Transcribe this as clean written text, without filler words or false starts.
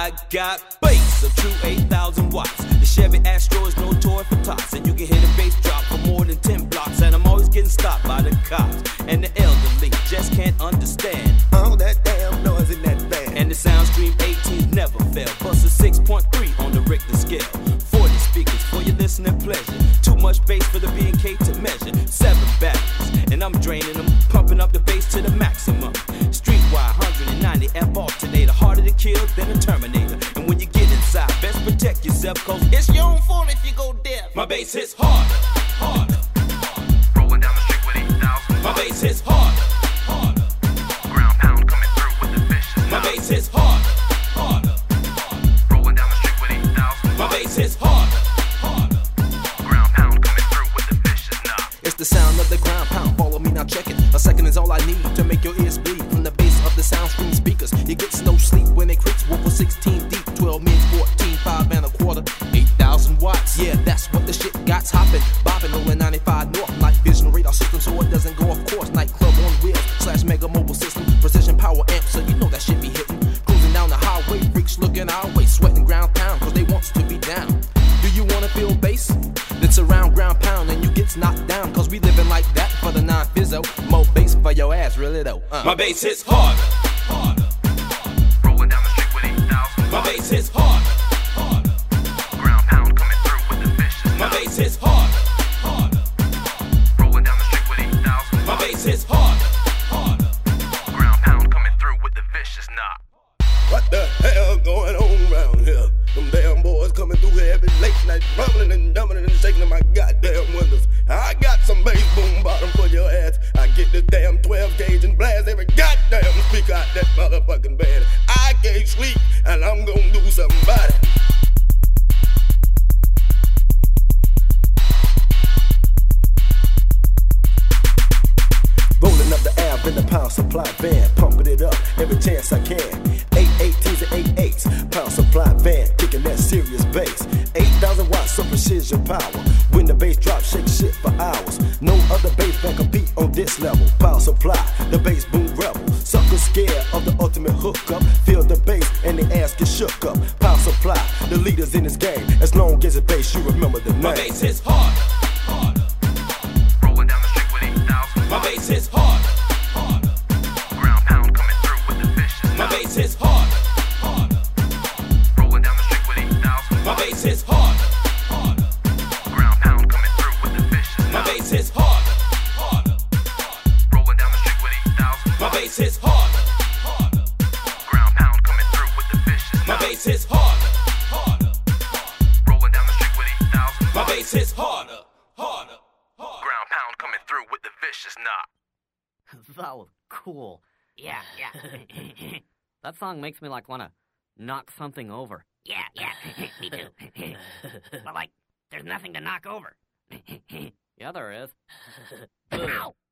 I got bass, a true 8,000 watts. The Chevy Astro is no toy for tots, and you can hear the bass drop for more than 10 blocks. And I'm always getting stopped by the cops, and the elderly just can't understand all that damn noise in that van. And the Soundstream 18 never fail. Plus a 6.3 on the Richter scale. 40 speakers for your listening pleasure. Too much bass for the B&K to measure. 7 batteries, and I'm draining them, pumping up the bass to the maximum. Streetwide 190 F alternator, harder to kill than a Terminator. And when you get inside, best protect yourself, cause it's your own fault if you go deaf. My bass hits harder, harder, harder. Rolling down the street with 8,000. My bass hits harder, harder. Ground pound coming through with the vicious. My bass hits harder, harder, harder. Rolling down the street with 8,000. My bass hits harder, harder. Ground pound coming through with the vicious knock. It's the sound of the ground pound. Follow me now, check it. A second is all I need to make your ears bleed. From the bass of the Soundstream speakers, you get no sleep when it creaks. Wolf for 16 deep, 12 mins, 14, 5 and a quarter, 8,000 watts. Yeah, that's what the shit got hopping, bopping, rolling 95 north. Night vision radar system, so it doesn't go off course. Nightclub on wheels / mega mobile system, precision power amp, so you know that shit be hitting. Cruising down the highway, freaks looking our way, sweating ground pound, cause they wants to be down. Do you wanna feel bass? Then surround ground pound and you get knocked down, cause we living like that for the non-fizzo. More bass for your ass, really though. My bass hits harder, harder, harder. Rolling down the street with 8,000. My bass hits harder, harder. Ground pound coming through with the vicious. My bass hits harder, harder. Rolling down the street with 8,000. My bass hits harder, harder. Ground pound coming through with the vicious knock. What the hell going on around here? Them damn boys coming through here every late night, rumbling and dumbling and shaking in my goddamn windows. I got some bass boom bottom for your ass. I get this damn 12 gauge and blast every goddamn speaker out that motherfucking band. I can't sleep, and I'm gonna do something about it. Rolling up the Ave in the pound supply van, pumping it up every chance I can. 818s and 88s, pound supply van, kicking that serious bass. 8,000 watts of precision power. When the bass drops, shake shit for hours. No other bass band compete on this level. Power supply, the bass boom rebel. Suckers scared of the ultimate hookup. Feel the bass and the ass get shook up. Power supply, the leaders in this game. As long as it's bass, you remember the name. My bass hits harder, harder. Rolling down the street with 8,000. My bass hits harder, harder. Ground pound coming through with the vicious. My bass hits harder, harder. Rolling down the street with 8,000. My bass hits harder, harder. Ground pound coming through with the vicious. My bass hits harder, harder. Rolling down the street with 8,000. My bass hits harder, harder. Ground pound coming through with the vicious. My bass hits harder, harder. Rolling down the street with 8,000. My bass hits harder, harder, harder. Ground pound coming through with the vicious knock. That was cool. Yeah. That song makes me like wanna knock something over. Yeah, me too. But, like, there's nothing to knock over. Yeah, there is. Ow!